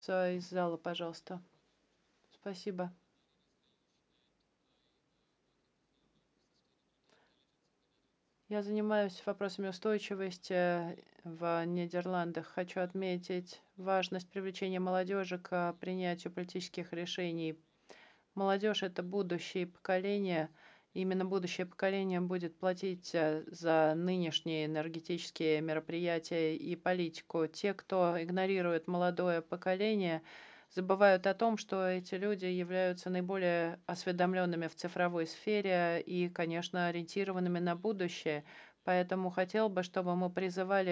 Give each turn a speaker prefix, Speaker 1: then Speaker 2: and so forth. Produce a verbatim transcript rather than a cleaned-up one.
Speaker 1: За- из зала, пожалуйста. Спасибо. Я занимаюсь вопросами устойчивости в Нидерландах. Хочу отметить важность привлечения молодежи к принятию политических решений. Молодежь — это будущее поколение. Именно будущее поколение будет платить э, за нынешние энергетические мероприятия и политику. Те, кто игнорирует молодое поколение, забывают о том, что эти люди являются наиболее осведомленными в цифровой сфере и, конечно, ориентированными на будущее. Поэтому хотел бы, чтобы мы призывали